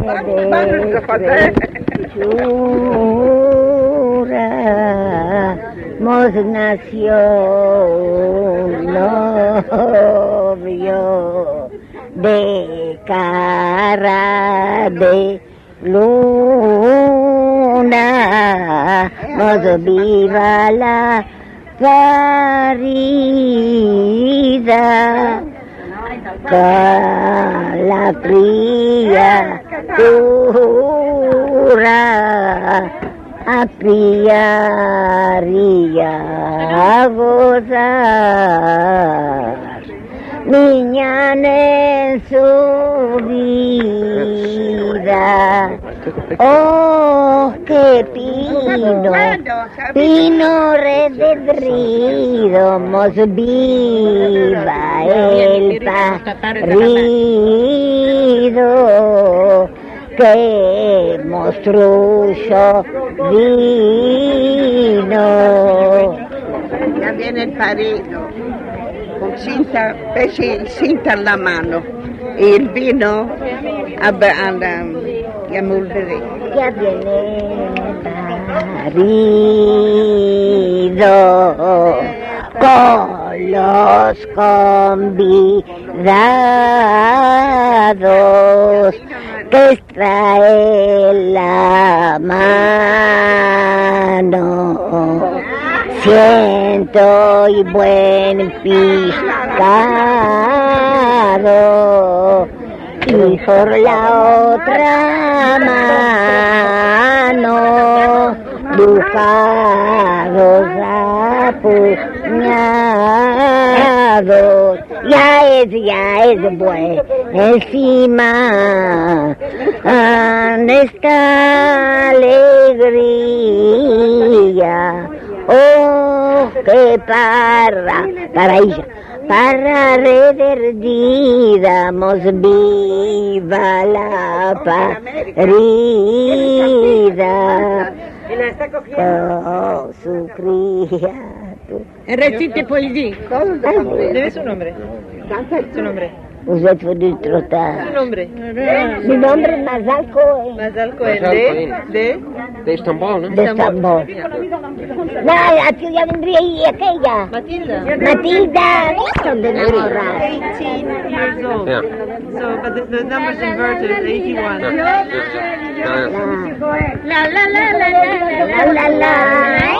Mos nació un novio de cara de luna, mos viva la parida, con la criatura apriaría a gozar, niña en su vida. Oh, qué pino rededrido, mos viva el parido, que monstruoso vino. Ya viene el parido, con cinta en la mano, y el vino a mulberry. Ya viene el parido, con los convidados, que trae la mano, ciento y buen pescado, y por la otra mano ducados apuñados. Ya es bueno, encima esta alegría. Oh, que para ella, para rederdida, mos viva la parida. Oh, su criatura. Recite poesie. Debe su nombre. Su nombre. Usted puede trotar. Su nombre. Mi nombre es Mazal Cohen. Mazal Cohen. De Estambul, ¿no? De Estambul. No, aquí ya vendría y aquella. Matilda. Matilda, ¿dónde enamorar? 18 years old. Yeah. So, but the number's inverted, 81. Yeah. La la la la la la la la.